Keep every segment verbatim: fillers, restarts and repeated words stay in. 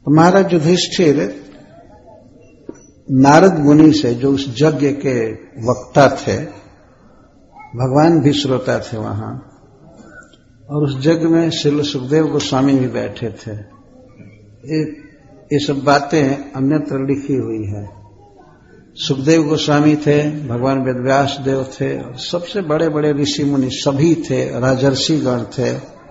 तो महाराज युधिष्ठिर नारद मुनि से, जो उस यज्ञ के वक्ता थे, भगवान भी श्रोता थे वहां, और उस यज्ञ में श्री सुखदेव गोस्वामी भी बैठे थे। ये सब बातें अन्यत्र लिखी हुई है। सुखदेव गोस्वामी थे, भगवान वेदव्यास देव थे, और सबसे बड़े बड़े ऋषि मुनि सभी थे, राजर्षि गण थे।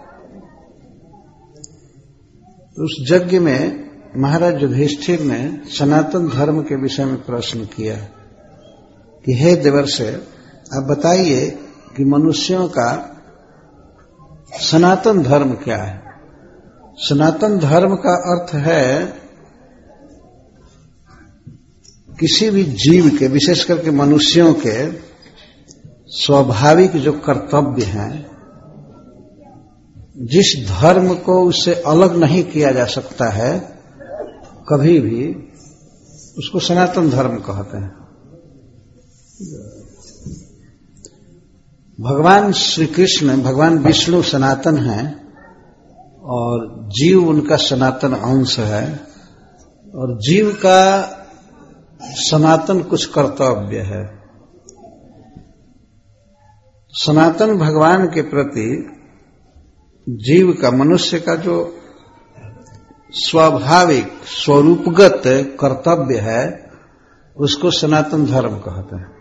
उस यज्ञ में महाराज युधिष्ठिर ने सनातन धर्म के विषय में प्रश्न किया कि हे देवर्षि, आप बताइए कि मनुष्यों का सनातन धर्म क्या है। सनातन धर्म का अर्थ है किसी भी जीव के, विशेष करके मनुष्यों के स्वाभाविक जो कर्तव्य हैं, जिस धर्म को उससे अलग नहीं किया जा सकता है कभी भी, उसको सनातन धर्म कहते हैं। भगवान श्री कृष्ण, भगवान विष्णु सनातन हैं और जीव उनका सनातन अंश है, और जीव का सनातन कुछ कर्तव्य है। सनातन भगवान के प्रति जीव का, मनुष्य का जो स्वाभाविक स्वरूपगत कर्तव्य है, उसको सनातन धर्म कहते हैं।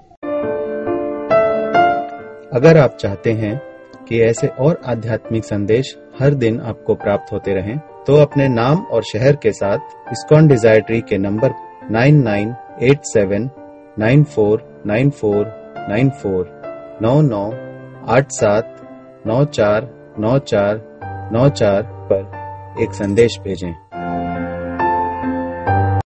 अगर आप चाहते हैं कि ऐसे और आध्यात्मिक संदेश हर दिन आपको प्राप्त होते रहें, तो अपने नाम और शहर के साथ इस्कॉन डिजायर ट्री के number nine nine eight seven nine four nine four nine four नौ नौ आठ सात नौ चार नौ चार नौ चार पर एक संदेश भेजें।